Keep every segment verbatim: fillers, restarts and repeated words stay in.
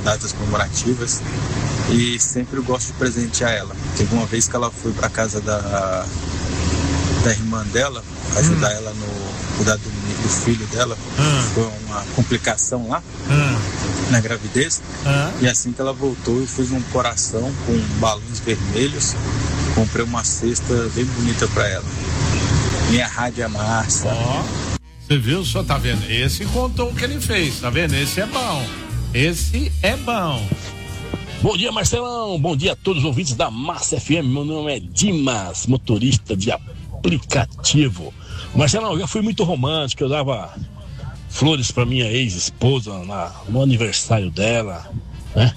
datas comemorativas e sempre eu gosto de presentear ela. Teve uma vez que ela foi para casa da, da irmã dela, ajudar hum. ela no cuidar do, do filho dela, hum. foi uma complicação lá hum. na gravidez, hum. e assim que ela voltou eu fiz um coração com balões vermelhos, comprei uma cesta bem bonita para ela. Minha rádio é massa. Ó, você viu, só tá vendo? Esse contou o que ele fez, tá vendo? Esse é bom. Esse é bom. Bom dia, Marcelão. Bom dia a todos os ouvintes da Massa F M. Meu nome é Dimas, motorista de aplicativo. Marcelão, eu já fui muito romântico. Eu dava flores pra minha ex-esposa na, no aniversário dela, né?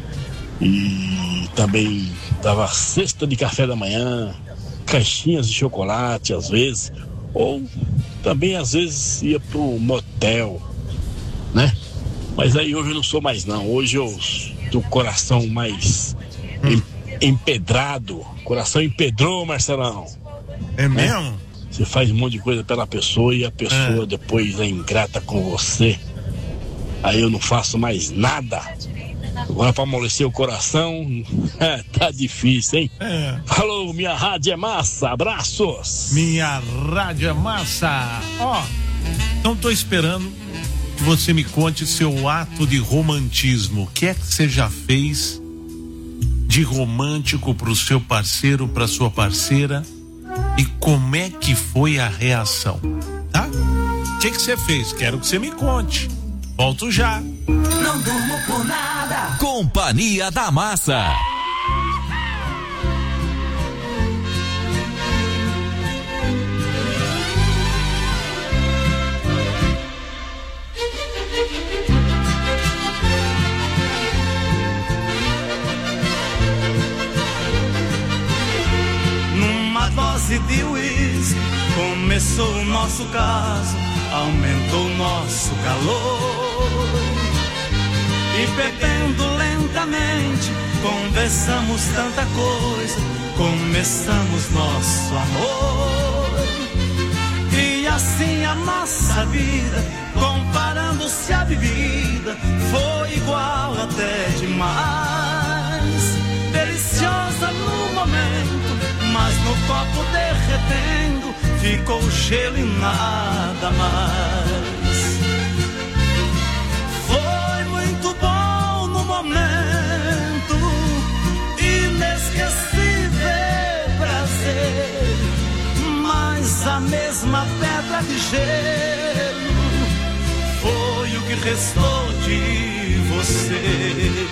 E também dava cesta de café da manhã, caixinhas de chocolate às vezes, ou também às vezes ia pro motel, né? Mas aí hoje eu não sou mais não, hoje eu tô com o coração mais hum. empedrado, coração empedrou, Marcelão. É né? mesmo? Você faz um monte de coisa pela pessoa e a pessoa é. depois é ingrata com você, aí eu não faço mais nada. Agora pra amolecer o coração, tá difícil, hein? É. Falou, minha rádio é massa, abraços! Minha rádio é massa! Ó, então tô esperando que você me conte seu ato de romantismo. O que é que você já fez de romântico pro seu parceiro, pra sua parceira? E como é que foi a reação? Tá? O que é que você fez? Quero que você me conte. Volto já. Não durmo por nada. Companhia da Massa. Numa dose de uísque começou o nosso caso, aumentou o nosso calor. E bebendo lentamente, conversamos tanta coisa, começamos nosso amor. E assim a nossa vida, comparando-se à bebida, foi igual até demais. Deliciosa no momento, mas no copo derretendo, ficou o gelo e nada mais. Foi muito bom no momento, inesquecível prazer, mas a mesma pedra de gelo foi o que restou de você.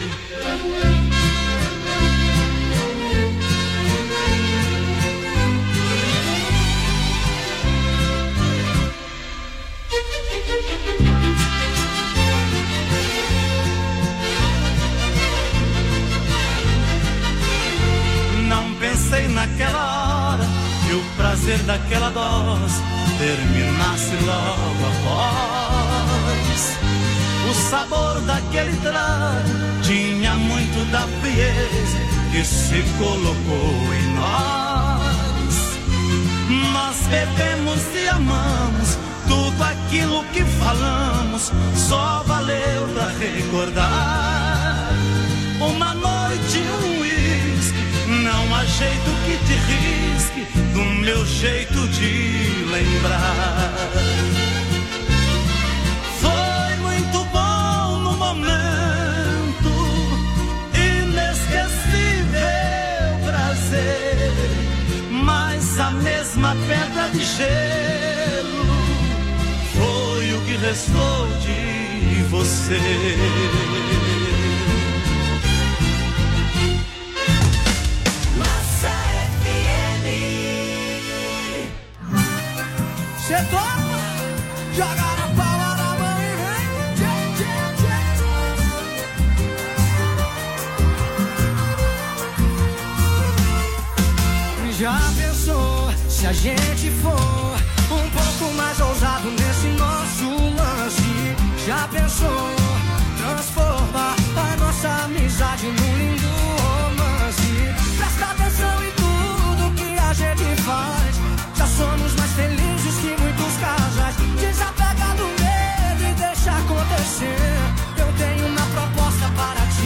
Não pensei naquela hora que o prazer daquela dose terminasse logo após. O sabor daquele trago tinha muito da frieza que se colocou em nós. Nós bebemos e amamos, tudo aquilo que falamos só valeu pra recordar. Uma noite, um uísque, não há jeito que te risque do meu jeito de lembrar. Foi muito bom no momento, inesquecível prazer, mas a mesma pedra de gelo foi o que restou de você. Massa F M. Cê toma, joga na palma da mão e vem. Tchê, tchê, tchê. Já pensou se a gente for um pouco mais ousado nesse nosso lance? Já pensou transformar a nossa amizade num lindo romance? Presta atenção em tudo que a gente faz. Já somos mais felizes que muitos casais. Desapega do medo e deixa acontecer. Eu tenho uma proposta para ti.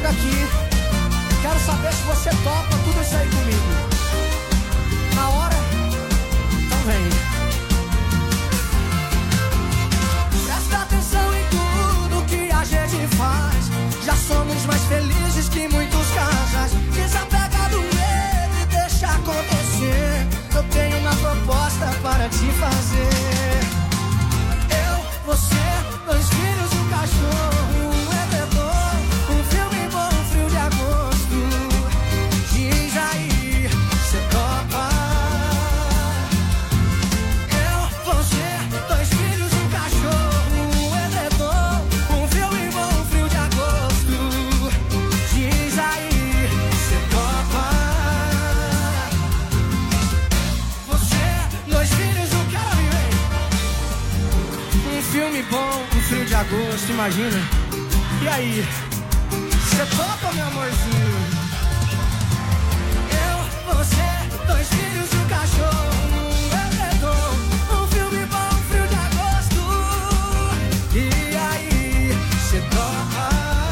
chega aqui. Quero saber se você topa tudo isso aí comigo. Na hora? Então vem. Presta atenção em tudo que a gente faz. Já somos mais felizes que muitos casais. Desapega do medo e deixa acontecer. Eu tenho uma proposta para te fazer. Eu, você, dois filhos e um cachorro, um edredom, um filme bom, um frio de agosto. Diz aí, cê topa? Eu, você, dois filhos e um cachorro, um edredom, um filme bom, um frio de agosto. Diz aí, cê topa? Você, dois filhos, um cara vem. Um filme bom, um frio de agosto, imagina. E aí, cê topa, meu amorzinho? Eu, você, dois filhos e um cachorro, um edredom, um filme bom, um frio de agosto. E aí, cê topa?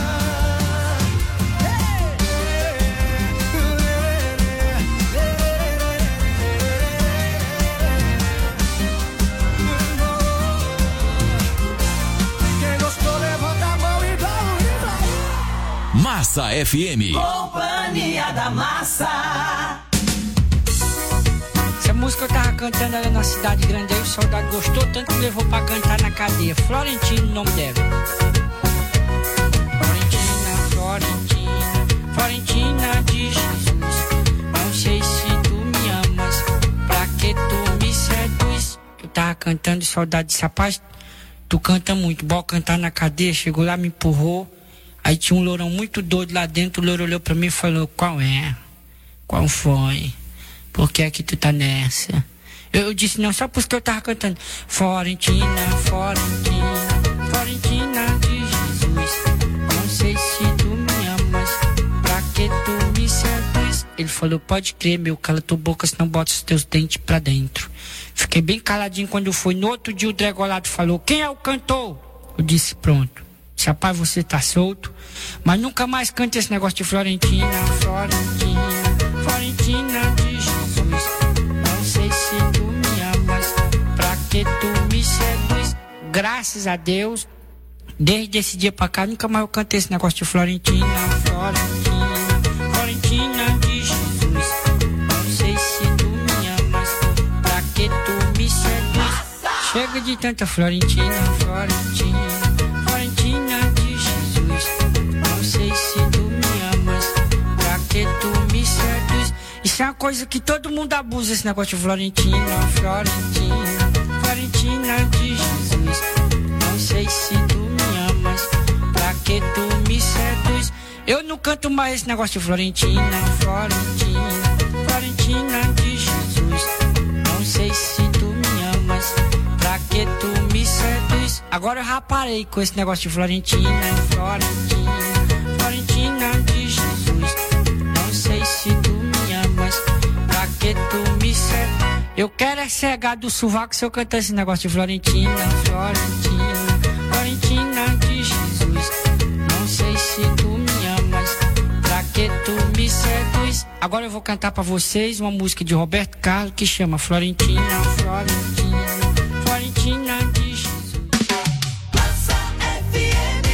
Quem gostou, levanta a mão e vai, e vai. Massa F M. Companhia da Massa. Essa música eu tava cantando ali na cidade grande, aí o soldado gostou tanto que levou pra cantar na cadeia. Florentino, o nome dela. Florentina, Florentina, Florentina de Jesus. Não sei se tu me amas, pra que tu me seduz. Eu tava cantando e o soldado disse, rapaz, tu canta muito, bora cantar na cadeia. Chegou lá, me empurrou. Aí tinha um lourão muito doido lá dentro. O louro olhou pra mim e falou, qual é? Qual foi? Por que é que tu tá nessa? Eu, eu disse, não, só porque eu tava cantando. Florentina, Florentina, Florentina de Jesus. Não sei se tu me amas, pra que tu me seduz. Ele falou, pode crer, meu, cala tua boca, senão bota os teus dentes pra dentro. Fiquei bem caladinho quando foi. No outro dia o Dregolado falou, quem é o cantor? Eu disse, pronto. Disse, rapaz, você tá solto, mas nunca mais cante esse negócio de Florentina, Florentina, Florentina de Jesus. Não sei se tu me amas, pra que tu me seduz. Graças a Deus, desde esse dia pra cá, nunca mais eu cantei esse negócio de Florentina, Florentina, Florentina de Jesus. Não sei se tu me amas, pra que tu me seduz. Chega de tanta Florentina, Florentina, Florentina de Jesus. Não sei se tu me amas, pra que tu me seduz. Isso é uma coisa que todo mundo abusa, esse negócio de Florentina, Florentina, Florentina de Jesus. Não sei se tu me amas, pra que tu me seduz. Eu não canto mais esse negócio de Florentina, Florentina, Florentina de Jesus. Não sei se tu me amas, pra que tu me seduz. Agora eu já parei com esse negócio de Florentina, Florentina, Florentina de Jesus. Não sei se tu me amas, pra que tu me seduz. Eu quero é cegar do sovaco se eu cantar esse negócio de Florentina, Florentina, Florentina de Jesus. Não sei se tu me amas, pra que tu me seduz. Agora eu vou cantar pra vocês uma música de Roberto Carlos que chama Florentina, Florentina, Florentina de Jesus. Massa F M.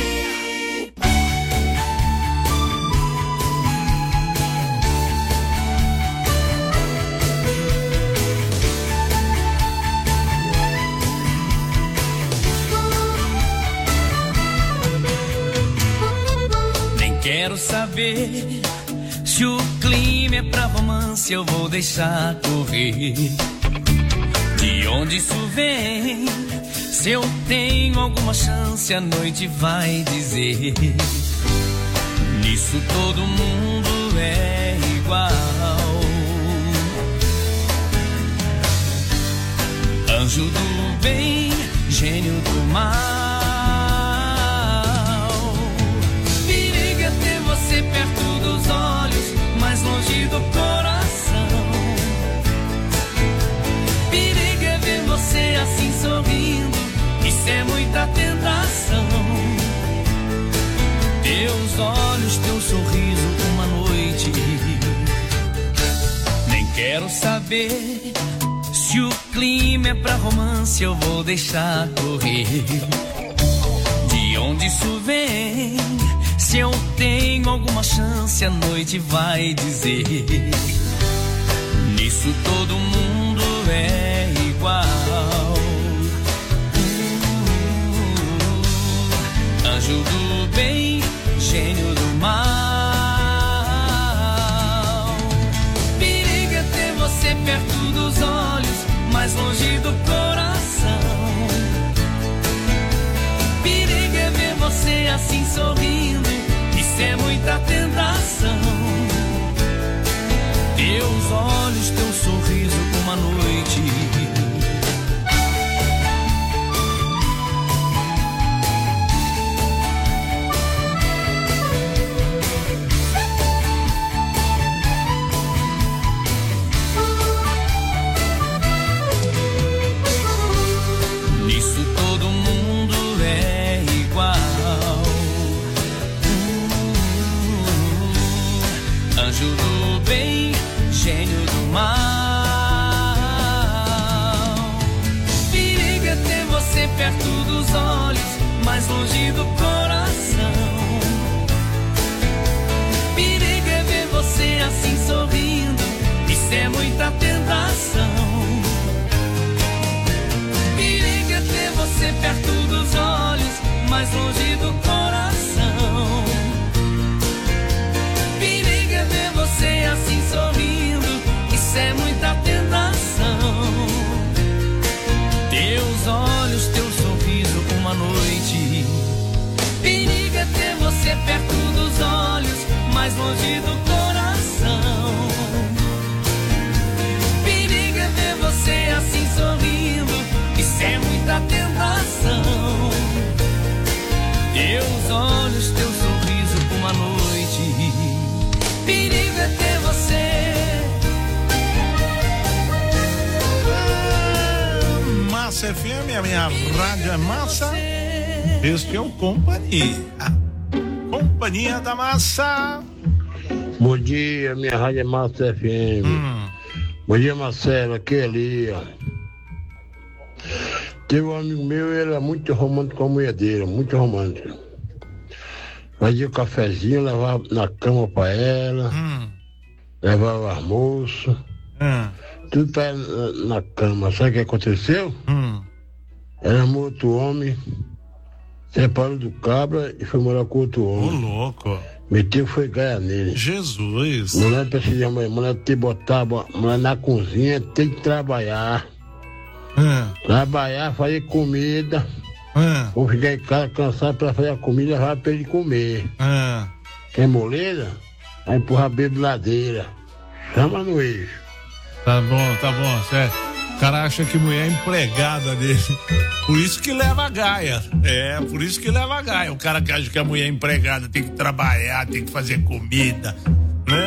Nem quero saber se o clima é pra romance, eu vou deixar correr. De onde isso vem? Se eu tenho alguma chance, a noite vai dizer. Nisso todo mundo é igual. Anjo do bem, gênio do mal. Perigo é ter você perto dos olhos, mais longe do coração. Perigo é ver você assim sorrindo, isso é muita tentação. Teus olhos, teu sorriso saber se o clima é pra romance, eu vou deixar correr. De onde isso vem? Se eu tenho alguma chance, a noite vai dizer. Nisso todo mundo é igual. Uh, anjo do bem, gênio do mal. Perigo é ter você perto dos olhos, mais longe do coração. Perigo é ver você assim sorrindo, isso é muita tentação. Teus olhos, teu sorriso, uma noite. Nisso todo mundo é igual. Uh, anjo do bem, gênio do mal. Perigo é ter você perto dos olhos, mais longe do coração. Perigo é ver você assim sorrindo, isso é muita tentação. Perigo é ter você perto dos olhos, mais longe do coração. Perigo é ver você assim sorrindo, isso é muita tentação. Teus olhos, teu sorriso, uma noite. Perigo é ter você perto dos olhos, mais longe do coração. Perigo é ver você assim sorrindo, isso é muita tentação. Teus olhos, teu sorriso, uma noite. Perigo é ter você. Massa F M, a minha rádio é massa. Este é o Companhia. Companhia da Massa. Bom dia, minha rádio é Massa F M. Hum. Bom dia, Marcelo, aqui é Lia. Teve um amigo meu, ele era muito romântico com a mulher dele, muito romântico. Fazia o um cafezinho, levava na cama pra ela, hum. levava o almoço, hum. tudo pra ela na, na cama. Sabe o que aconteceu? Hum. Ela amou outro homem, separou do cabra e foi morar com outro homem. Ô, louco. Meteu foi ganhar nele. Jesus. Mulher precisa, mulher tem que botar, mulher na cozinha, tem que trabalhar. Hum. Trabalhar, fazer comida. Hum. Vou ficar em casa cansado pra fazer a comida, vai pra ele comer. Hum. Quer moleza? Vai empurrar bebê de ladeira. Chama no eixo. Tá bom, tá bom, certo. O cara acha que mulher é empregada dele. Por isso que leva a gaia. É, por isso que leva a gaia. O cara que acha que a mulher é empregada tem que trabalhar, tem que fazer comida, né?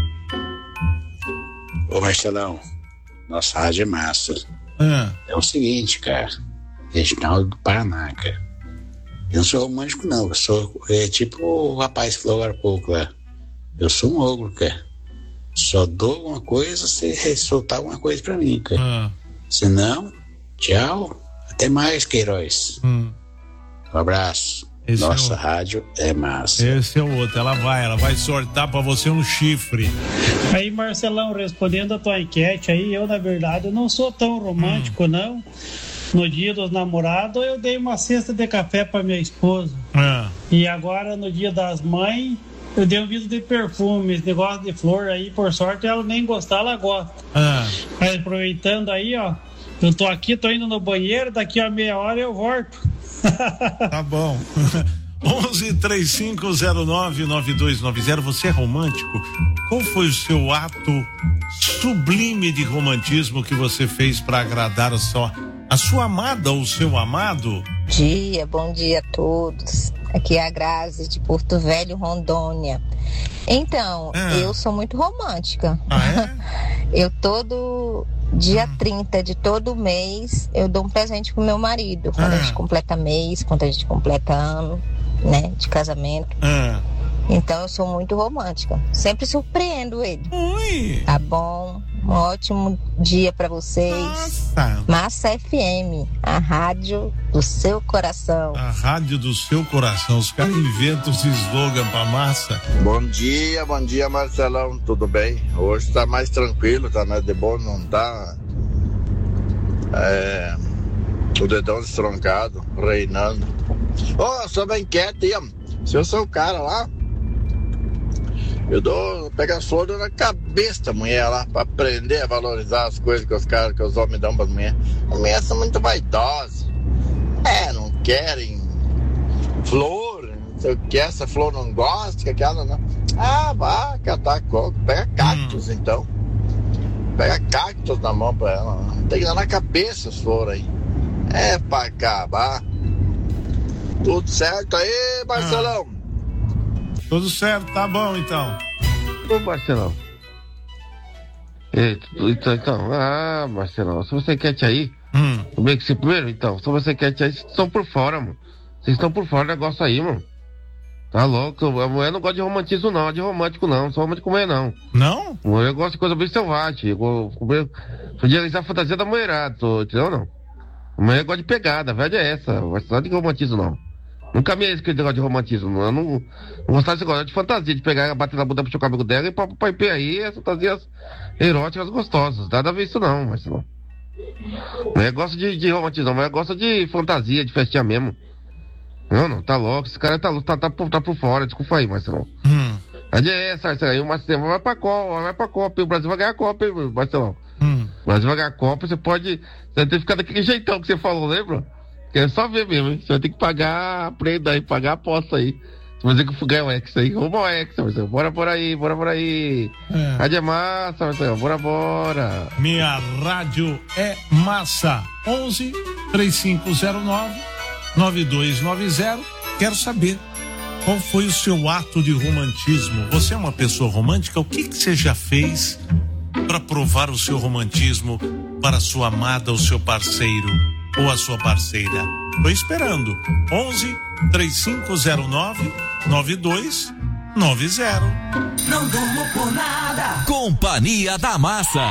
Ô Marcelão, nossa rádio é massa. Ah. É o seguinte, cara, regional do Paraná, cara. Eu não sou romântico, não. Eu sou é, tipo o rapaz que falou agora há pouco lá. Eu sou um ogro, cara. Só dou alguma coisa se soltar alguma coisa pra mim, cara. Ah. Se não, tchau. Até mais, Queiroz. Hum. Um abraço. Esse Nossa é o... rádio é massa. Esse é o outro. Ela vai, ela vai sortar pra você um chifre. Aí, Marcelão, respondendo a tua enquete aí, eu, na verdade, eu não sou tão romântico, hum. não. No dia dos namorados, eu dei uma cesta de café pra minha esposa. Ah. E agora, no dia das mães, eu dei um vidro de perfume, esse negócio de flor aí, por sorte, ela nem gostar, ela gosta. Ah. Mas aproveitando aí, ó, eu tô aqui, tô indo no banheiro, daqui a meia hora eu volto. Tá bom. onze três cinco zero nove nove dois nove zero. Você é romântico? Qual foi o seu ato sublime de romantismo que você fez para agradar a sua, a sua amada ou o seu amado? Bom dia, bom dia a todos. Aqui é a Grazi de Porto Velho, Rondônia. Então, ah. eu sou muito romântica. Ah, é? Eu todo dia hum. trinta de todo mês eu dou um presente pro meu marido. Quando ah. a gente completa mês, quando a gente completa ano, né, de casamento. Ah. Então eu sou muito romântica. Sempre surpreendo ele. Ui. Tá bom? Um ótimo dia para vocês. Nossa. Massa F M, a rádio do seu coração. A rádio do seu coração. Os caras inventam esse slogan pra massa. Bom dia, bom dia, Marcelão. Tudo bem? Hoje tá mais tranquilo, tá mais de boa, não tá é, o dedão estroncado, reinando. Ô, oh, sou bem quieto aí, ó. Se eu sou o cara lá, eu dou, pego as flores na cabeça da mulher lá, pra aprender a valorizar as coisas que os caras, que os homens dão pras mulheres. As mulheres são muito vaidosas. É, não querem flor, não sei o que, essa flor não gosta, que aquela não. Ah, vá, catar coco, pega cactos hum. então. Pega cactos na mão pra ela. Tem que dar na cabeça as flores aí. É pra acabar. Tudo certo aí, Marcelão? Ah. Tudo certo, tá bom então. Ô, Marcelão. Então, então, ah, Marcelão, se você quer te aí, hum. bem que se primeiro, então, se você quer te aí, vocês estão por fora, mano. Vocês estão por fora do negócio aí, mano. Tá louco? A mulher não gosta de romantismo, não, de romântico, não. Não sou romântico mulher, não. Não? Eu gosto de coisa bem selvagem. Eu podia realizar a fantasia da mulherada, entendeu? Não. A mulher gosta de pegada, a verdade é essa. Não gosta de romantismo, não. Nunca me esse negócio de romantismo. Eu não, não gostava desse negócio de fantasia, de pegar, bater na bunda, puxar o cabelo dela e pra, pra, pra aí as fantasias eróticas gostosas. Nada a ver isso, não, mas não. Mulher gosta de, de romantismo, mas gosta de fantasia, de festinha mesmo. Não, não, tá louco. Esse cara tá, tá, tá, tá por fora, desculpa aí, Marcelão. Hum. É essa, essa aí, o Marcelão vai pra Copa, vai pra Copa, o Brasil vai ganhar a Copa, hein, Marcelão. Hum. O Brasil vai ganhar a Copa, você pode. Você vai ter que ficar daquele jeitão que você falou, lembra? Quero só ver mesmo, hein? Você vai ter que pagar a prenda aí, pagar a aposta aí. Você vai ter que ganhar o X aí. Rumo ao X, Marcelo. Bora por aí, bora por aí. É. Rádio é massa, Marcelo. Bora, bora. Minha rádio é massa. onze, três cinco zero nove, nove dois nove zero. Quero saber qual foi o seu ato de romantismo. Você é uma pessoa romântica? O que, que você já fez para provar o seu romantismo para a sua amada ou seu parceiro? Ou a sua parceira? Tô esperando. onze, três cinco zero nove, nove dois nove zero. Não durmo por nada. Companhia da Massa.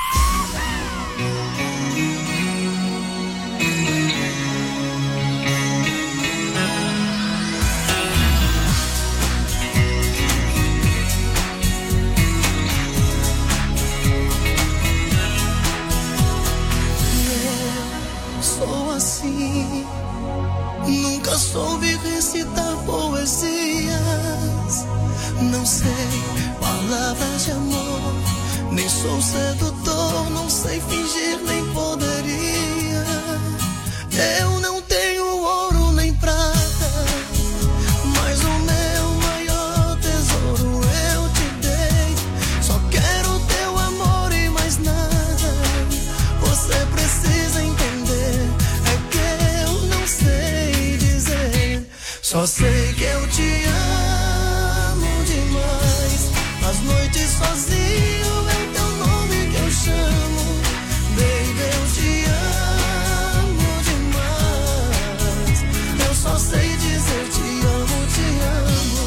Nunca soube recitar poesias, não sei palavras de amor, nem sou sedutor, não sei fingir nem poderia. Eu não tenho ouro nem prata, mas o meu maior tesouro eu te dei. Só quero teu amor e mais nada. Você precisa entender, é que eu não sei dizer. Só sei que eu te amo demais. Nas noites sozinho é o teu nome que eu chamo. Baby, eu te amo demais. Eu só sei dizer te amo, te amo.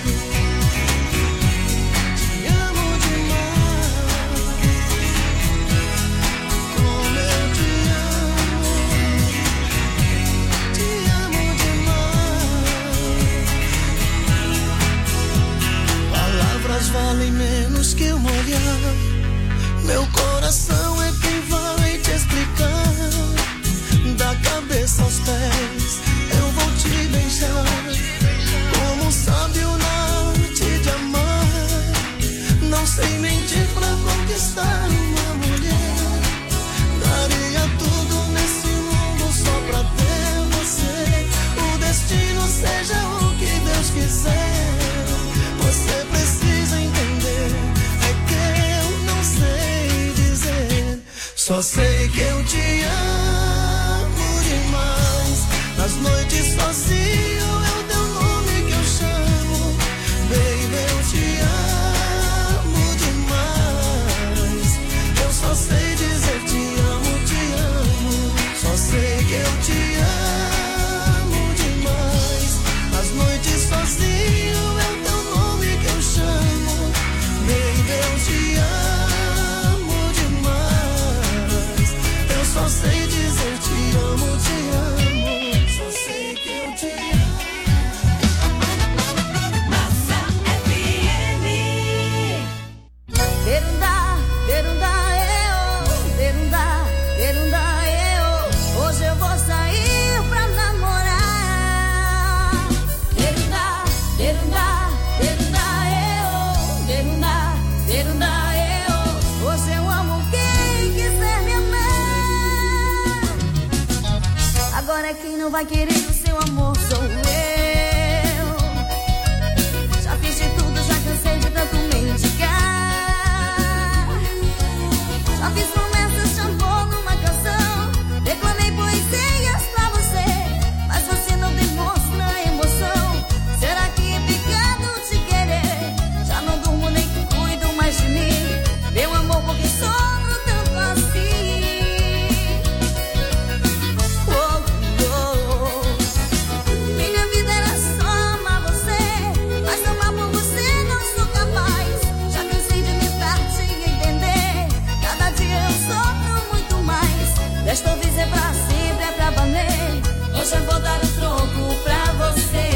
Te amo demais. Como eu te amo. Te amo demais. Palavras valem menos que um olhar. Meu coração é quem vai te explicar. Da cabeça aos pés eu vou te beijar. Como um sábio na arte de amar. Não sei mentir pra conquistar uma mulher. Daria tudo nesse mundo só pra ter você. O destino seja o que Deus quiser. Você precisa entender, é que eu não sei dizer. Só sei que eu te amo demais. Nas noites sozinho é o teu nome que eu chamo. Baby, eu te amo demais. Eu só sei dizer te amo, te amo. Só sei que eu te amo demais. Nas noites sozinho é o teu nome que eu chamo. Baby, eu te amo demais. vai querer o seu amor, sou eu. Já fiz de tudo, já cansei de tanto mendigar. Já fiz promessas de amor numa canção, declamei poesias pra você, mas você não demonstra emoção. Será que é pecado te querer? Já não durmo nem cuido mais de mim, meu amor, porque sofro tanto assim. Oh, oh. Minha vida era só amar você, mas amar por você não sou capaz. Já cansei de tentar te entender, cada dia eu sofro muito mais. Desta vez é pra sempre, é pra valer. Hoje eu vou dar o troco pra você.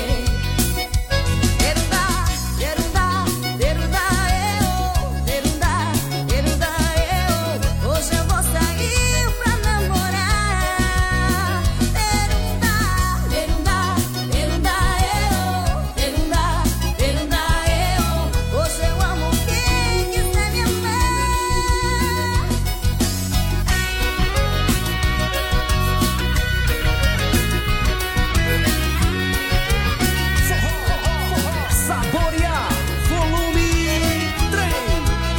Derunda, derunda, derunda, eu. Derunda, derunda, eu. Hoje eu vou sair pra namorar. Derunda, derunda, derunda, eu. Derunda, derunda, eu. Hoje eu amo quem quiser me amar. Saborear, volume três.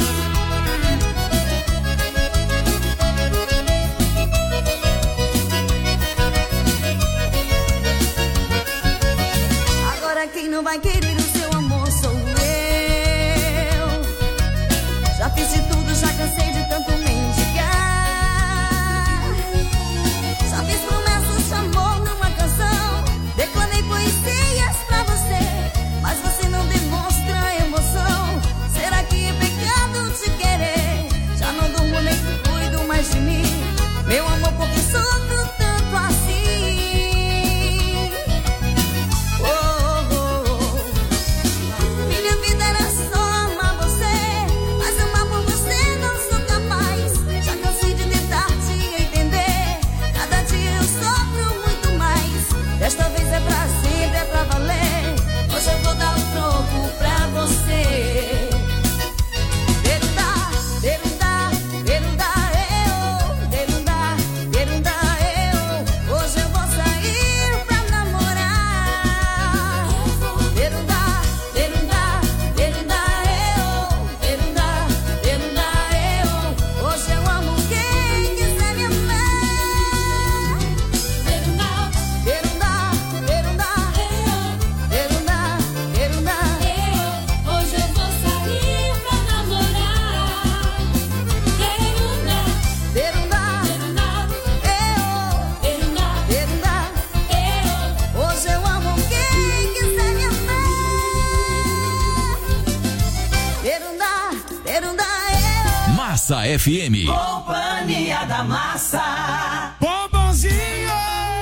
Agora quem não vai querer o seu amor sou eu. Já fiz de tudo, já cansei de tanto mendigar. Já fiz promessas de amor numa canção, declamei poesias pra você, mas você não demonstra emoção. Será que é pecado te querer? Já não durmo nem cuido mais de mim, meu amor, porque sofro tanto assim. Oh, oh, oh. Minha vida era só amar você, mas amar por você não sou capaz. Já cansei de tentar te entender, cada dia eu sofro muito mais. Desta vez é pra sempre, é pra valer. Hoje eu vou dar o troco pra você. Derunda, derunda, derunda, eu. Derunda, derunda, eu. Hoje eu vou sair pra namorar. Derunda, derunda, derunda, eu. Derunda, derunda, eu. Hoje eu amo quem quiser me amar. Derunda, derunda, derunda, eu. Derunda, derunda, eu. Hoje eu vou sair pra namorar. Derunda, derunda, derunda, eu. Derunda, derunda, eu. Hoje eu amo quem quiser me amar. Derunda, derunda, eu. Massa F M. Companhia da Massa. Bombonzinho!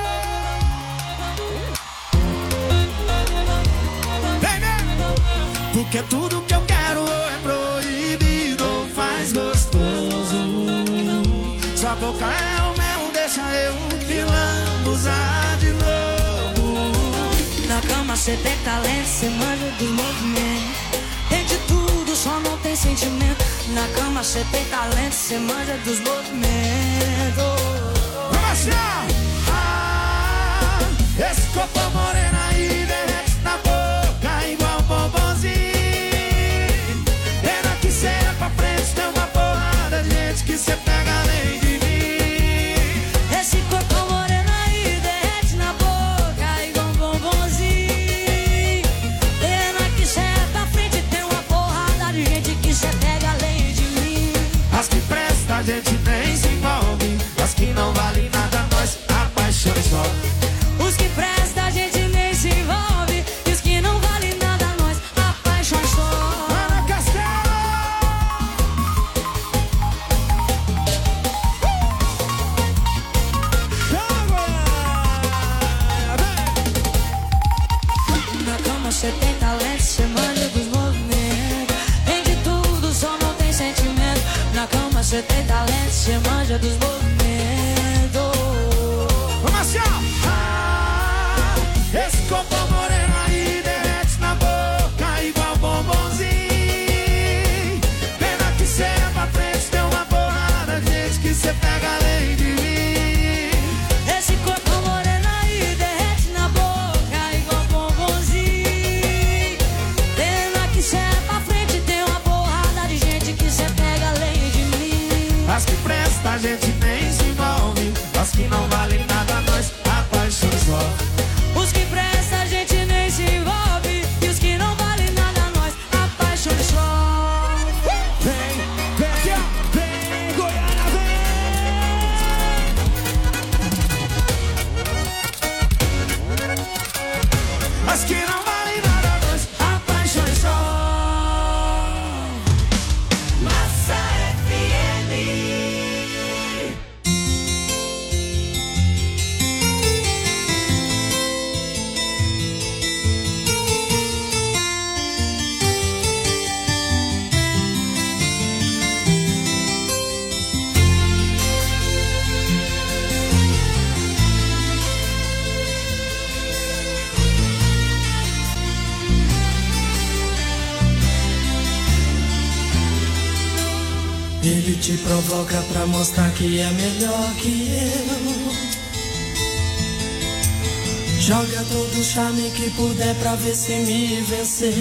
Vem, vem! Porque tudo que eu quero é proibido ou faz gostoso. Sua boca é o mel, deixa eu te lambuzar de novo. Na cama cê tem talento, cê manja dos movimentos. Tem de tudo, só não tem sentimento. Na cama cê tem talento, cê manja dos movimentos. Vamos assim, ó! Ah, esse corpo moreno aí derrete na boca igual bombonzinho. Pena que cê é pra frente, tem uma porrada de gente que cê pega além de mim. Esse corpo moreno aí derrete na boca igual um bombonzinho. Pena que cê é pra frente, tem uma porrada de gente que cê pega além de mim. As que presta a gente nem se envolve, as que não vale nada nós a paixão escolhe. Os que presta a gente nem Ele te provoca pra mostrar que é melhor que eu. Joga todo o charme que puder pra ver se me venceu.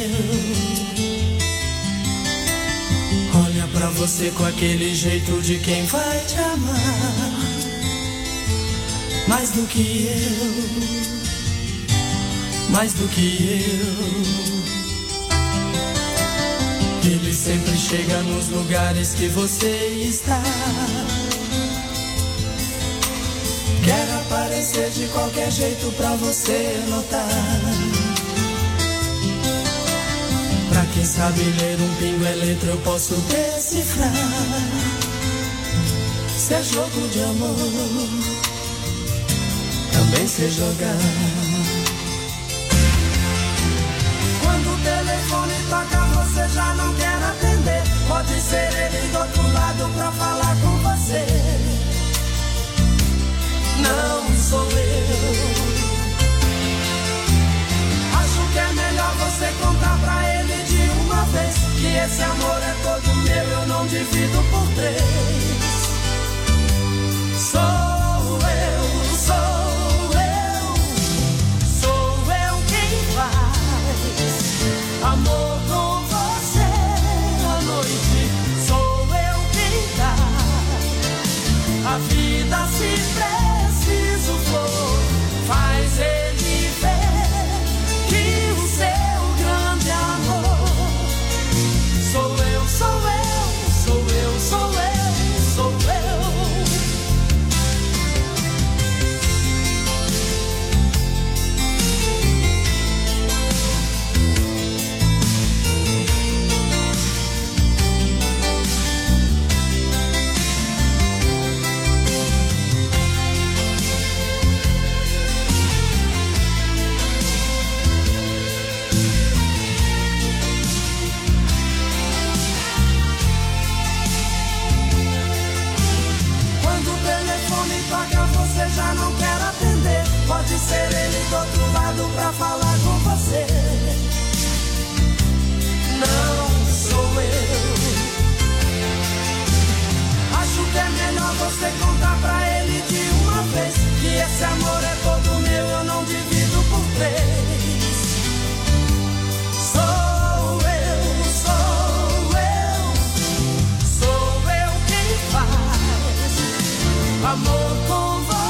Olha pra você com aquele jeito de quem vai te amar mais do que eu, mais do que eu. Ele sempre chega nos lugares que você está. Quer aparecer de qualquer jeito pra você notar. Pra quem sabe ler um pingo é letra, eu posso decifrar. Se é jogo de amor, também sei jogar. Quando o telefone toca, você já não quer atender. Pode ser ele do outro lado pra falar com você. Não sou eu. Acho que é melhor você contar pra ele de uma vez que esse amor é todo meu, eu não divido por três. Sou eu, sou eu, sou eu quem faz amor com você à noite. Sou eu quem dá a vida se preciso for, faz ele ver que o seu grande amor sou eu, sou eu, sou eu, sou eu, sou eu. Você já não quer atender. Pode ser ele do outro lado pra falar com você. Não sou eu. Acho que é melhor você contar pra ele de uma vez que esse amor é todo meu, eu não divido por três. Sou eu, sou eu, sou eu quem faz amor com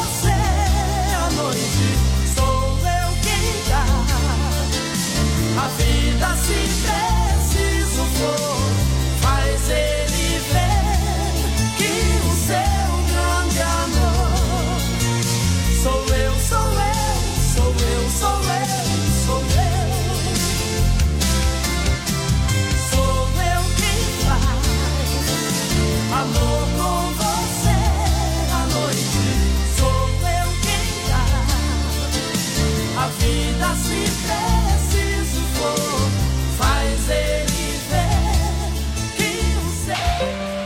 a vida, se preciso for, faz ele ver que o seu grande amor sou eu, sou eu, sou eu, sou eu, sou eu. Sou eu quem faz amor com você à noite. Sou eu quem dá a vida, se preciso for, faz ele ver que o seu.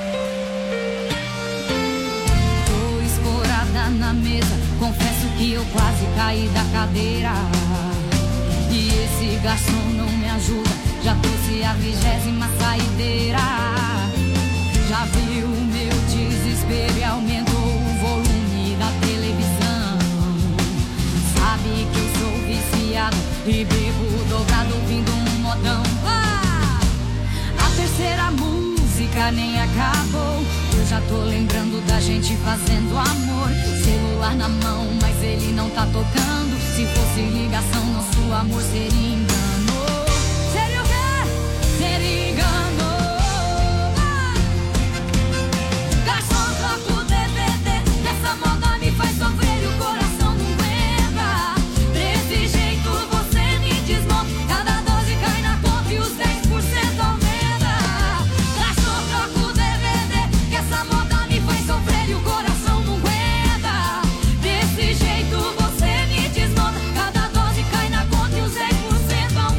Tô escorada na mesa, confesso que eu quase caí da cadeira. E esse garçom não me ajuda, já trouxe a vigésima saideira. Já viu o meu desespero e aumentou o volume da televisão. Sabe que eu sou viciado e bebo dobrado ouvindo um modão. Ah! A terceira música nem acabou. Eu já tô lembrando da gente fazendo amor. Celular na mão, mas ele não tá tocando. Se fosse ligação, nosso amor seria engano. Seria o quê? Seria engano. Ah! Garçom, troca o D V D. Essa moda me faz sofrer e o coração não aguenta. Desse jeito você me desmonta. Cada doze cai na conta e os dez por cento aumenta. Garçom, troca o D V D. Que essa moda me faz sofrer e o coração não aguenta. Desse jeito você me desmonta. Cada doze cai na conta e os dez por cento aumenta.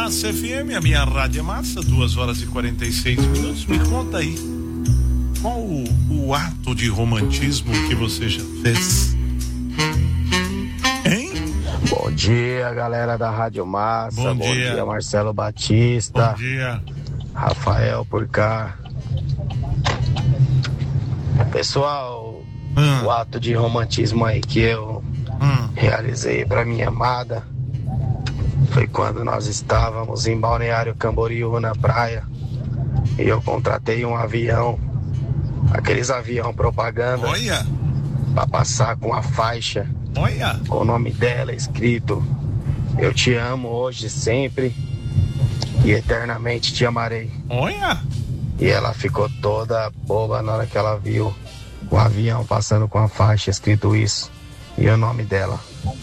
Massa F M, a minha rádio é massa, duas horas e quarenta e seis minutos. Me conta aí, qual o, o ato de romantismo que você já fez? Hein? Bom dia, galera da Rádio Massa. Bom, Bom dia. dia, Marcelo Batista. Bom dia. Rafael por cá. Pessoal, hum. o ato de romantismo aí que eu hum. realizei pra minha amada foi quando nós estávamos em Balneário Camboriú, na praia, e eu contratei um avião, aqueles avião propaganda, Olha. pra passar com a faixa, Olha. com o nome dela escrito: eu te amo hoje, sempre, e eternamente te amarei. Olha. E ela ficou toda boba na hora que ela viu o avião passando com a faixa escrito isso e o nome dela.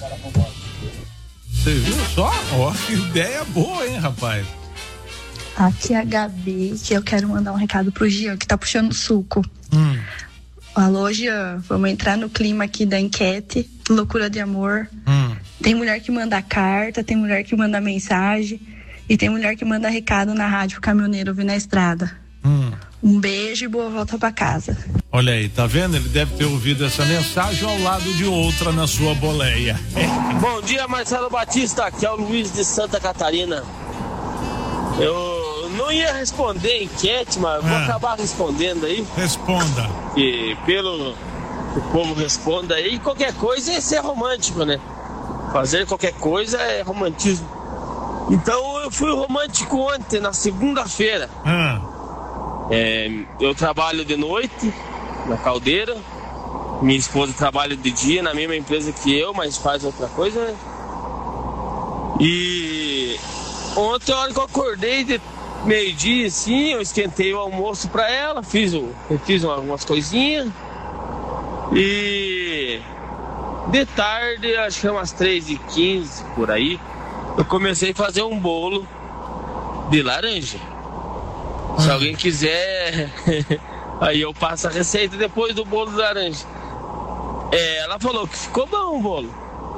Você viu só? Ó, que ideia boa, hein, rapaz? Aqui é a Gabi, que eu quero mandar um recado pro Jean, que tá puxando suco. Hum. Alô, Jean, vamos entrar no clima aqui da enquete, loucura de amor. Hum. Tem mulher que manda carta, tem mulher que manda mensagem e tem mulher que manda recado na rádio caminhoneiro ouvir na estrada. Hum. Um beijo e boa volta pra casa. Olha aí, tá vendo? Ele deve ter ouvido essa mensagem ao lado de outra na sua boleia. Bom dia, Marcelo Batista, aqui é o Luiz de Santa Catarina. Eu não ia responder a enquete, mas vou ah. acabar respondendo aí. Responda. E pelo que o povo responda aí, qualquer coisa é ser romântico, né? Fazer qualquer coisa é romantismo. Então eu fui romântico ontem, na segunda-feira. Ah. É, eu trabalho de noite na caldeira, minha esposa trabalha de dia na mesma empresa que eu, mas faz outra coisa, né? E ontem, a hora que eu acordei de meio-dia, assim, eu esquentei o almoço pra ela, fiz, o, fiz algumas coisinhas e de tarde, acho que umas três e quinze por aí, eu comecei a fazer um bolo de laranja. Se alguém quiser, aí eu passo a receita depois do bolo de laranja. É, ela falou que ficou bom o bolo,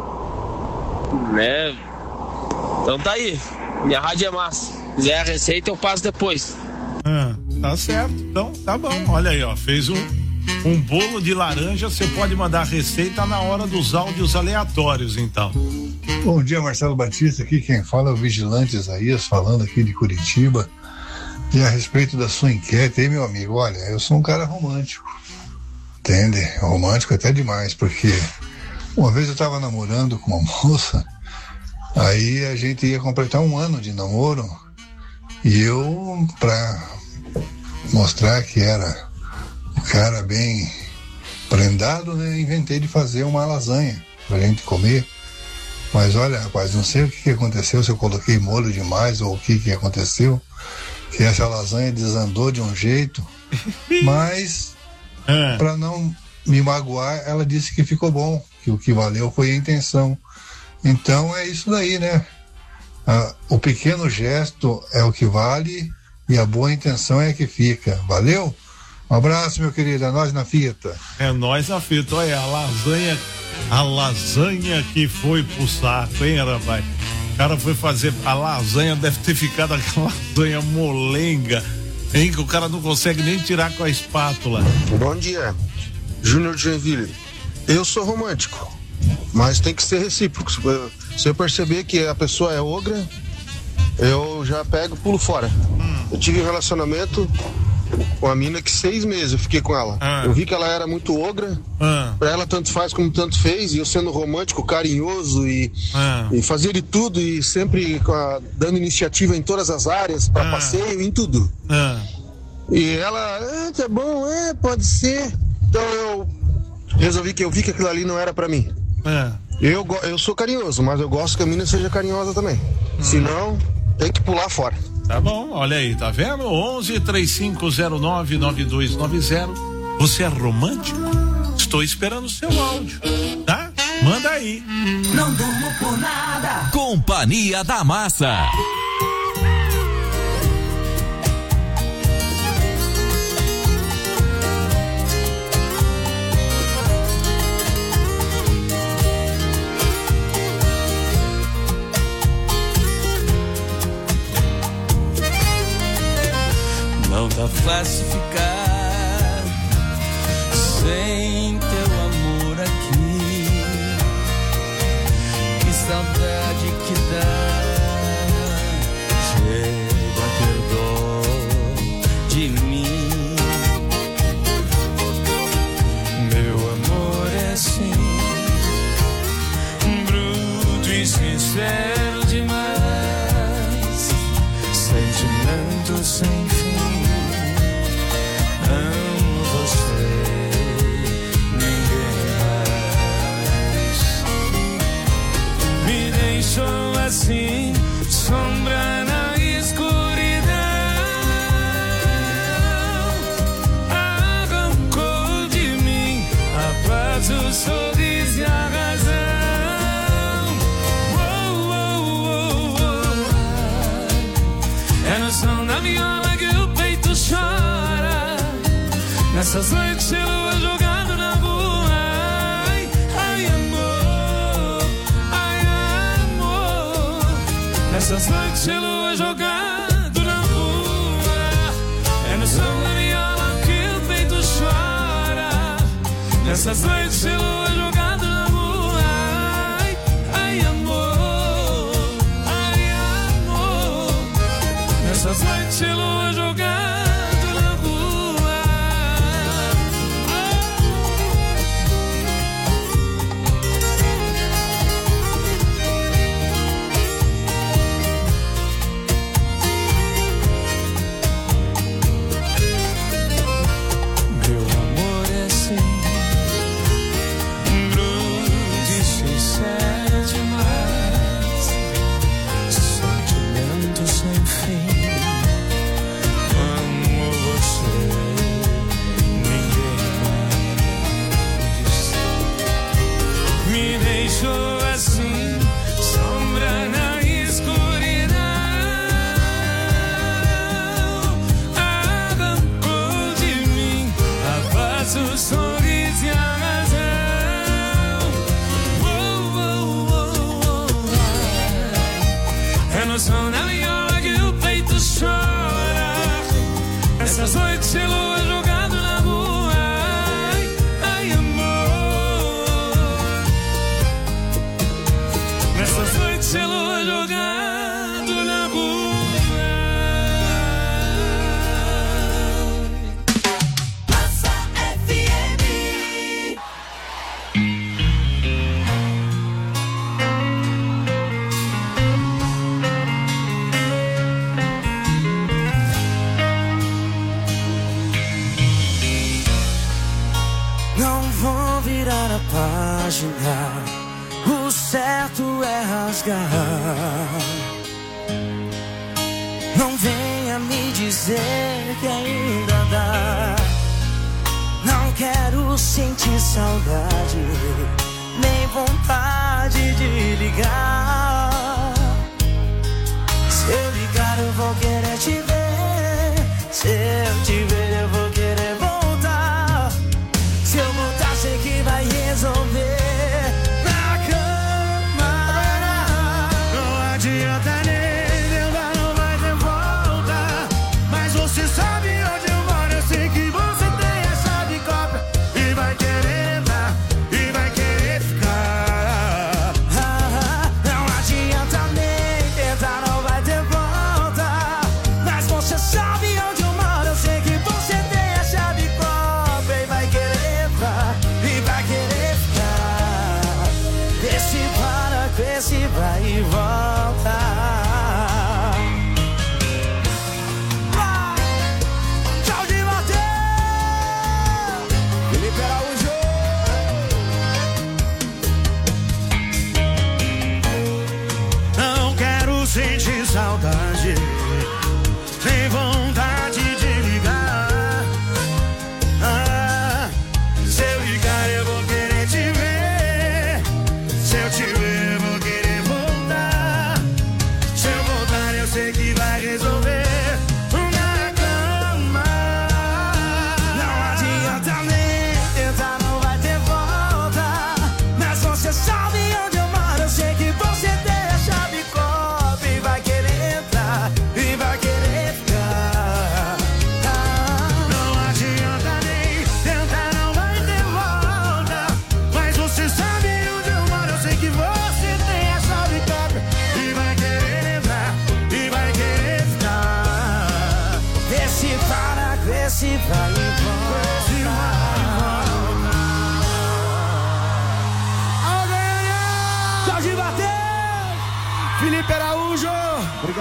né? Então tá aí, minha rádio é massa. Se quiser a receita eu passo depois. Ah, tá certo, então tá bom. Olha aí, ó, fez um, um bolo de laranja. Você pode mandar a receita na hora dos áudios aleatórios, então. Bom dia, Marcelo Batista, aqui quem fala é o Vigilante Isaías, falando aqui de Curitiba. E a respeito da sua enquete, aí, meu amigo, olha, eu sou um cara romântico, entende? Romântico até demais, porque uma vez eu tava namorando com uma moça, aí a gente ia completar um ano de namoro, e eu, pra mostrar que era um cara bem prendado, né, inventei de fazer uma lasanha pra gente comer. Mas olha, rapaz, não sei o que, que aconteceu, se eu coloquei molho demais ou o que, que aconteceu, que essa lasanha desandou de um jeito, mas é. Para não me magoar, ela disse que ficou bom, que o que valeu foi a intenção. Então é isso daí, né? Ah, o pequeno gesto é o que vale e a boa intenção é a que fica. Valeu? Um abraço, meu querido, é nós na fita. É nós na fita, olha, a lasanha, a lasanha que foi pro saco, hein, rapaz? O cara foi fazer a lasanha, deve ter ficado aquela lasanha molenga, hein? Que o cara não consegue nem tirar com a espátula. Bom dia, Júnior de Joinville. Eu sou romântico, mas tem que ser recíproco. Se eu perceber que a pessoa é ogra, eu já pego e pulo fora. Hum. Eu tive um relacionamento com a mina que seis meses eu fiquei com ela. Ah. Eu vi que ela era muito ogra, ah. Pra ela tanto faz como tanto fez, e eu sendo romântico, carinhoso e, ah. e fazia de tudo e sempre com a, dando iniciativa em todas as áreas, pra ah. passeio, em tudo. Ah. E ela, ah, tá bom, é, pode ser. Então eu resolvi que eu vi que aquilo ali não era pra mim. Ah. Eu, eu sou carinhoso, mas eu gosto que a mina seja carinhosa também. Hum. Senão, tem que pular fora. Tá bom, olha aí, tá vendo? onze, três cinco zero nove, nove dois nove zero. Você é romântico? Estou esperando o seu áudio, tá? Manda aí. Não durmo por nada. Companhia da Massa. pra classificar. Sem teu amor aqui, que saudade que dá. Chega a ter dó de mim. Meu amor é assim, bruto e sincero demais, sentimento sem fim. Amo você, ninguém mais. Me deixou assim, sombra na escuridão. Arrancou de mim a paz, o sorriso e a razão. Oh, oh, oh, oh. É no som da viola que o peito chora, nessas noites de lua jogado na rua. Ai, ai, amor, ai, amor. Nessas noites de lua jogado na rua. É no som da viola que o peito chora, nessas noites de lua jogado na rua. Ai, ai, amor, ai, amor. Nessas noites de lua jogado na rua. Meu amor é assim, bruto e sincero demais, sentimento sem fim. Amo você, ninguém mais. Me deixou assim, sombra na escuridão. Arrancou de mim a paz, o sorriso e a razão. Oh, oh, oh, oh. É no som da viola que o peito chora, essas noites de lua jogado na rua. Ai, ai, amor. Nessas noites de lua jogado na rua. Massa F M. Não vou virar a página, o certo é rasgar. Não venha me dizer que ainda dá. Não quero sentir saudade, nem vontade de ligar. Se eu ligar eu vou querer te ver, se eu te ver eu vou querer voltar. Se eu voltar sei que vai resolver. Na cama não adianta nem tentar, não vai ter volta. Mas você sabe onde eu moro, eu sei que você tem a chave cópia e vai querer entrar e vai querer ficar. Ah, não adianta nem tentar, não vai ter volta. Mas você sabe onde eu moro, eu sei que você tem a chave cópia e vai querer entrar e vai querer ficar. Esse para com esse vai e volta. Tchau de Mateus, Felipe Araújo. Não quero sentir saudade, sem vontade de ligar. Ah, se eu ligar eu vou querer te ver, se eu te ver eu vou querer voltar.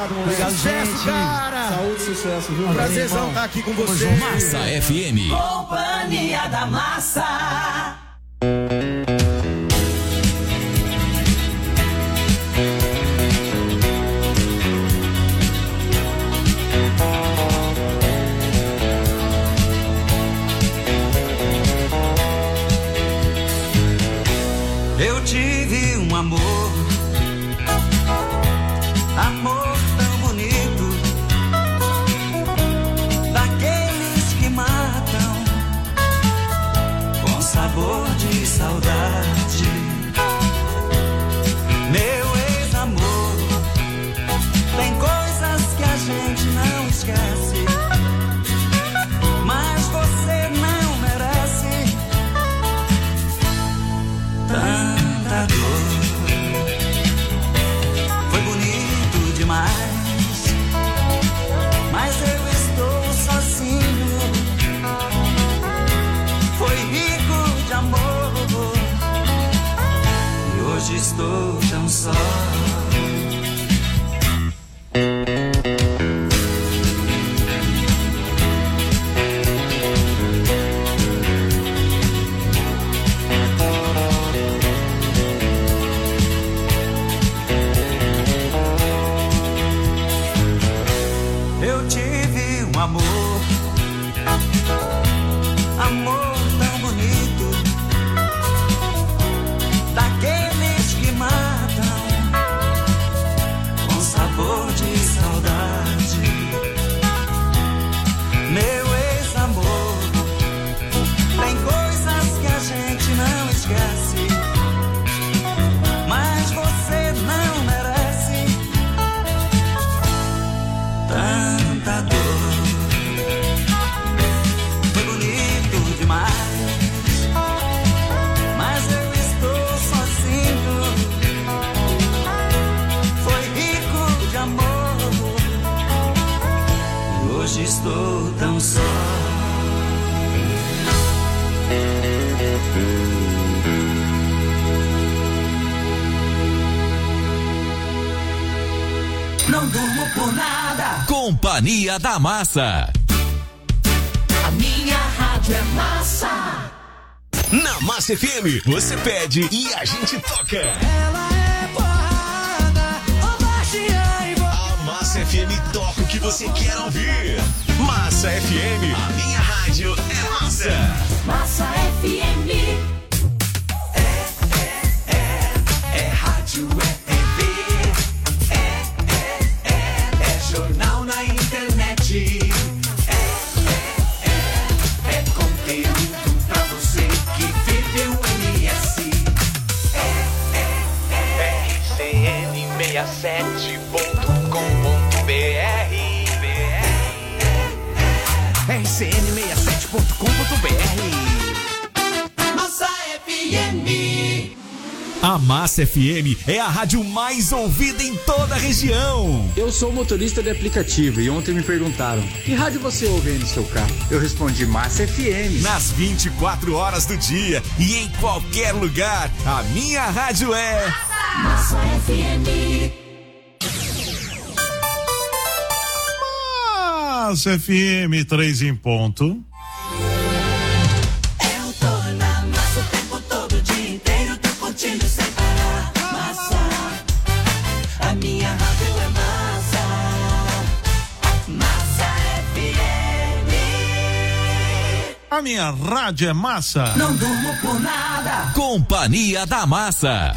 Obrigado, obrigado, sucesso, gente. Cara. Saúde, sucesso, viu? Prazerzão estar aqui com você. Massa F M. Companhia da Massa. Eu tive um amor, amor tão bonito, daqueles que matam, com sabor de saudade. Meu ex-amor, tem coisas que a gente não esquece, mas você não merece tanta dor. Foi bonito demais, mas eu estou sozinho. Foi rico de amor e hoje estou tão só. Eu tive um amor, amor tão bonito, daqueles que matam, com sabor de saudade. Meu ex-amor, tem coisas que a gente não esquece, mas você não merece tanta dor. Foi bonito demais, mas eu estou sozinho. Foi rico de amor e hoje estou tão só. Não durmo por nada. Companhia da Massa. A minha rádio é massa. Na Massa F M, você pede e a gente toca. Ela é porrada, ô baixinha e bo... A Massa F M toca o que você quer ouvir. Massa F M, a minha rádio é massa. Massa F M. É, é, é, é rádio, é T V. É, é, é, é jornal na internet. É, é, é, é conteúdo pra você que vive o M S. É, é, é, R C N sessenta e sete ponto com ponto B R. R C N sessenta e sete ponto com ponto B R. Massa F M. A Massa F M é a rádio mais ouvida em toda a região. Eu sou motorista de aplicativo e ontem me perguntaram: que rádio você ouve aí no seu carro? Eu respondi: Massa F M. Nas vinte e quatro horas do dia e em qualquer lugar, a minha rádio é Massa F M. Massa F M, três em ponto. Eu tô na massa o tempo todo, o dia inteiro, tô curtindo sem parar. Massa, a minha rádio é massa. Massa F M. A minha rádio é massa. Não durmo por nada. Companhia da Massa.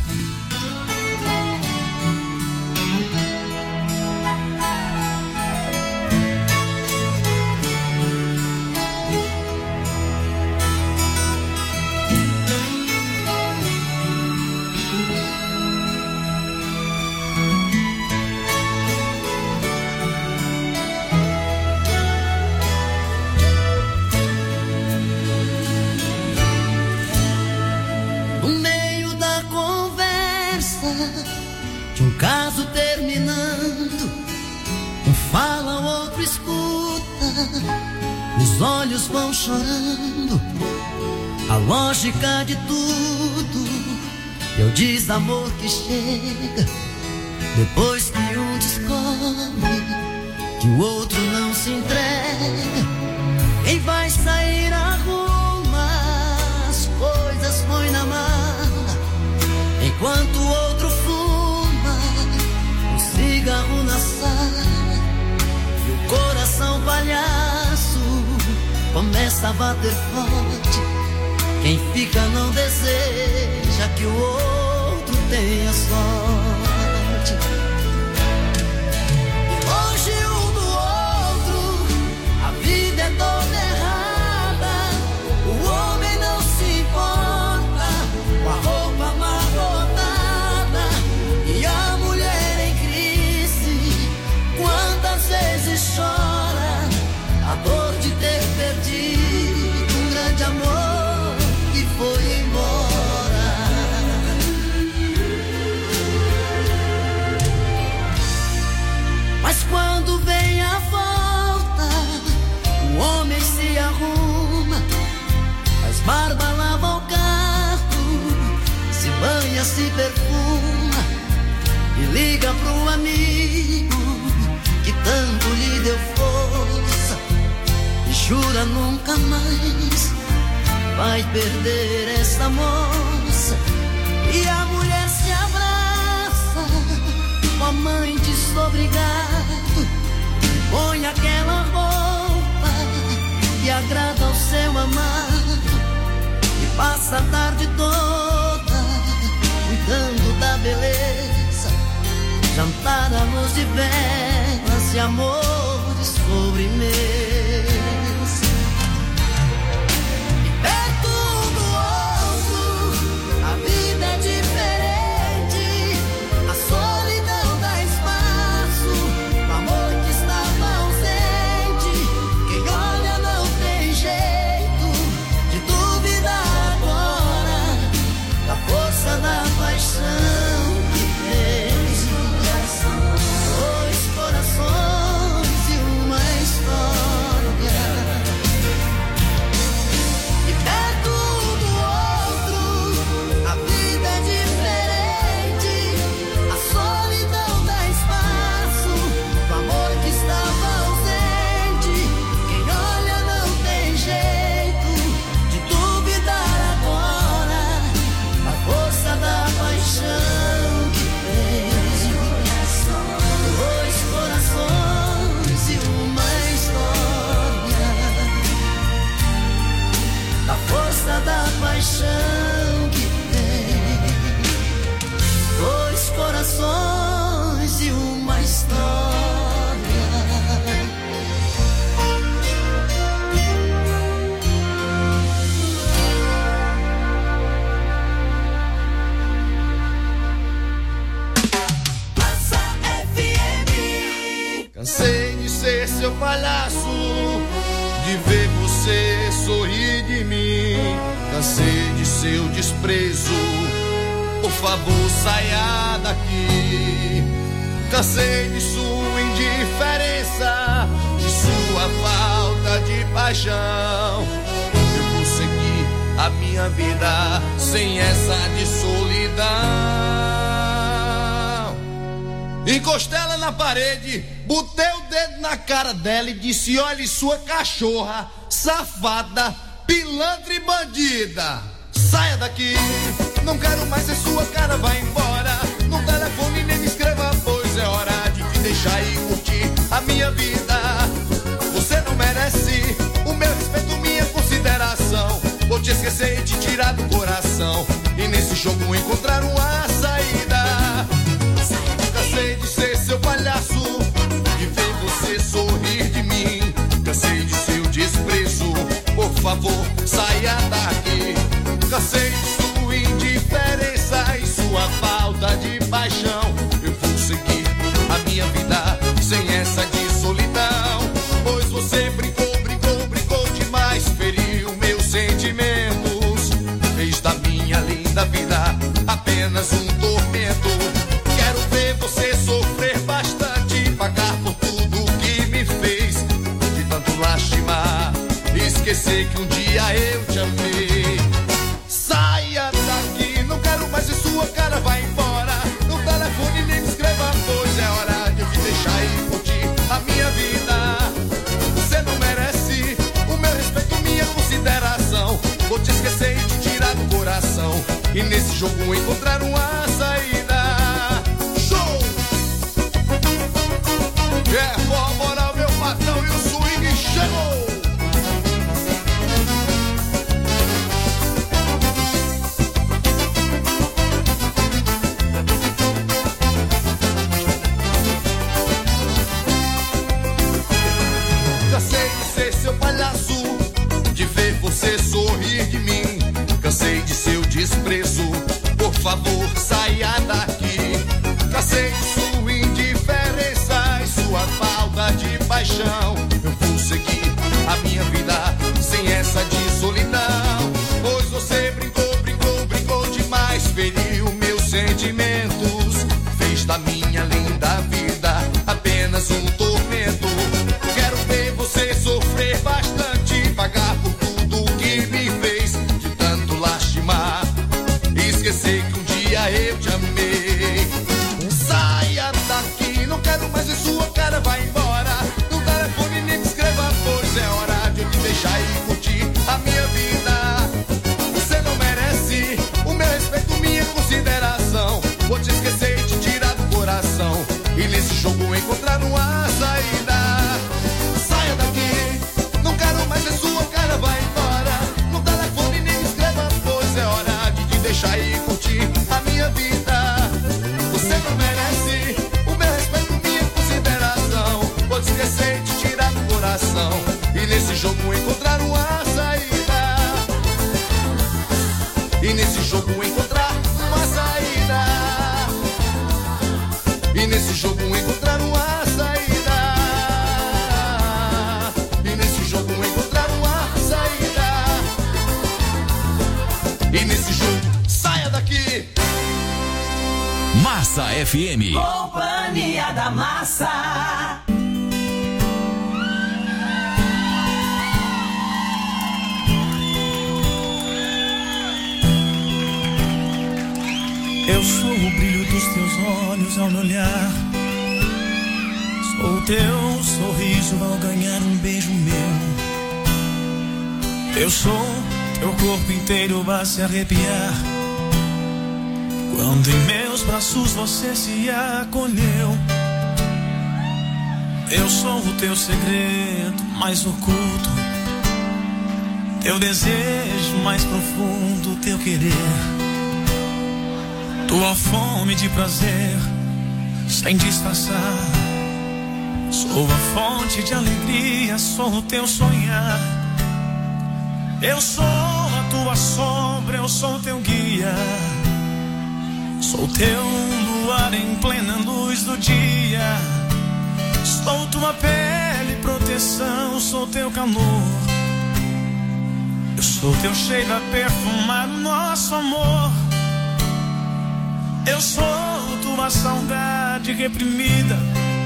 De um caso terminando, um fala, o outro escuta, os olhos vão chorando. A lógica de tudo é o desamor que chega Depois que um descobre que o outro não se entrega, quem vai sair arruma as coisas, põe na mala, enquanto o outro fuma um cigarro na sala. E o coração palhaço começa a bater forte. Quem fica não deseja que o outro tenha sorte. Longe um do outro, a vida é toda errada. O homem não se importa com a roupa amarrotada e a mulher em crise. Quantas vezes chora a dor de ter perdido um grande amor que foi embora. Mas quando vem a volta, o homem se arruma, faz barba, lava o carro, se banha, se perfuma e liga pro amigo que tanto lhe deu força e jura nunca mais vai perder essa moça. E a mulher se abraça com a mãe desobrigado, põe aquela roupa e agrada ao seu amado e passa a tarde toda cuidando da beleza, jantar à luz de velas e amores sobremesa. E perto um do outro, a vida é diferente. A solidão dá espaço pro amor que estava ausente. Quem olha não tem jeito de duvidar agora da força da paixão que tem. Dois corações e uma história, e perto um do outro, a vida é diferente. A solidão dá espaço pro amor que estava ausente. Quem olha não tem jeito de duvidar agora a força da paixão que tem. Dois corações e uma história, da força da paixão que tem. Dois corações e uma história. Massa F M. Cansei de ser seu palhaço, de ver você sorrir de mim. Cansei de seu desprezo, por favor saia daqui. Cansei de sua indiferença, de sua falta de paixão. Eu vou seguir a minha vida sem essa de solidão. Encostei ela na parede, botei o dedo na cara dela e disse: olhe sua cachorra, safada, pilantra e bandida, saia daqui, não quero mais ser sua cara, vai embora. No telefone nem me escreva, pois é hora de te deixar e curtir a minha vida. Você não merece o meu respeito, minha consideração. Vou te esquecer e te tirar do coração, e nesse jogo encontrar uma saída. Cansei de ser seu palhaço, de ver você sorrir de mim. Cansei de seu desprezo, por favor, saia daqui. Cansei de sua indiferença e sua falta de paixão. Eu vou seguir a minha vida sem essa de solidão. Pois você brincou, brincou, brincou demais, feriu meus sentimentos, fez da minha linda vida apenas um tormento. Quero ver você sofrer bastante, pagar por tudo que me fez, de tanto lastimar, esquecer que um dia eu te amei. Sai nesse jogo encontrar uma saída. Show! É, boa moral, meu patrão, e o swing chegou! Cansei de ser seu palhaço, de ver você sorrir de mim. Cansei de seu desprezo, por favor, saia daqui. Cansei de sua indiferença e sua falta de paixão. Eu vou seguir a minha vida sem essa de solidão. Pois você brincou, brincou, brincou demais, feriu meus sentimentos, fez da minha linda vida apenas um tormento. Quero ver você sofrer bastante, pagar por tudo que me fez, de tanto lastimar, esquecer que um dia eu te amei. Saia daqui, não quero mais ver sua cara, vai embora. No telefone nem me escreva, pois é hora de eu te deixar e curtir a minha vida. Você não merece o meu respeito, minha consideração. Vou te esquecer e te tirar do coração, e nesse jogo encontrar uma saída. Saia daqui, não quero mais ver sua cara, vai embora. No telefone nem me escreva, pois é hora de te deixar e curtir a minha vida. Você não merece o meu respeito, minha consideração. Vou te esquecer e te tirar do coração, e nesse jogo encontrar uma saída. E nesse jogo encontrar uma saída. E nesse jogo encontrar uma saída. E nesse jogo encontrar uma saída. E nesse jogo, saia daqui. Massa F M. Companhia da Massa. Eu sou o brilho dos teus olhos ao me olhar. Sou o teu sorriso ao ganhar um beijo meu. Eu sou teu corpo inteiro a se arrepiar quando em meus braços você se acolheu. Eu sou o teu segredo mais oculto, teu desejo mais profundo, teu querer. Tua fome de prazer, sem disfarçar. Sou a fonte de alegria, sou o teu sonhar. Eu sou a tua sombra, eu sou o teu guia. Sou teu luar em plena luz do dia. Sou tua pele, proteção, sou teu calor. Eu sou teu cheiro a perfumar o nosso amor. Eu sou tua saudade reprimida.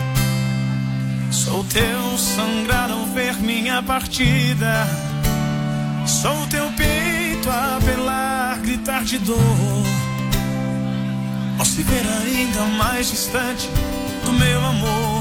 Sou teu sangrar ao ver minha partida. Sou teu peito a apelar, gritar de dor, ao se ver ainda mais distante do meu amor.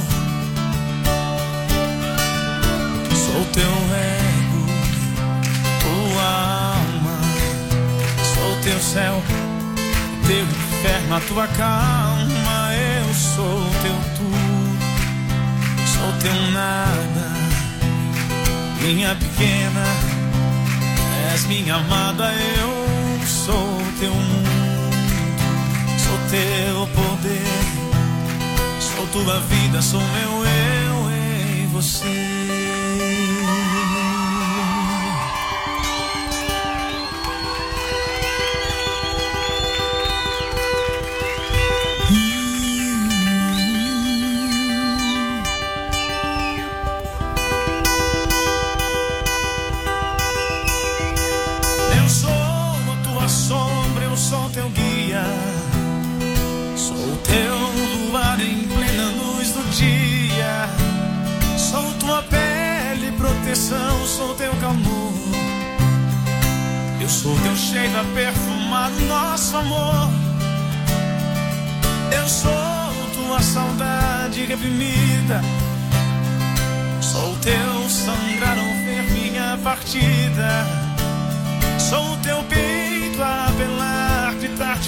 Sou teu ego, tua alma. Sou teu céu, teu inferno, a tua calma. Eu sou teu tudo, sou teu nada. Minha pequena, és minha amada. Eu sou teu mundo, sou teu poder. Sou tua vida, sou meu eu em você. Sou teu guia, sou teu luar em plena luz do dia. Sou tua pele, proteção, sou teu calor. Eu sou teu cheiro a perfumar o nosso amor. Eu sou tua saudade reprimida. Sou teu sangrar ao ver minha partida. Sou teu peito a apelar, gritar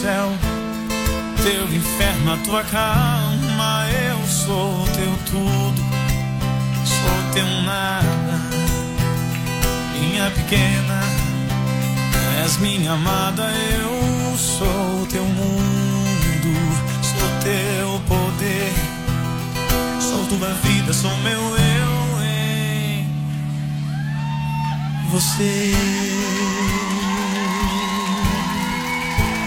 céu, teu inferno, a tua calma. Eu sou teu tudo, sou teu nada. Minha pequena, és minha amada. Eu sou teu mundo, sou teu poder, sou tua vida, sou meu eu em você.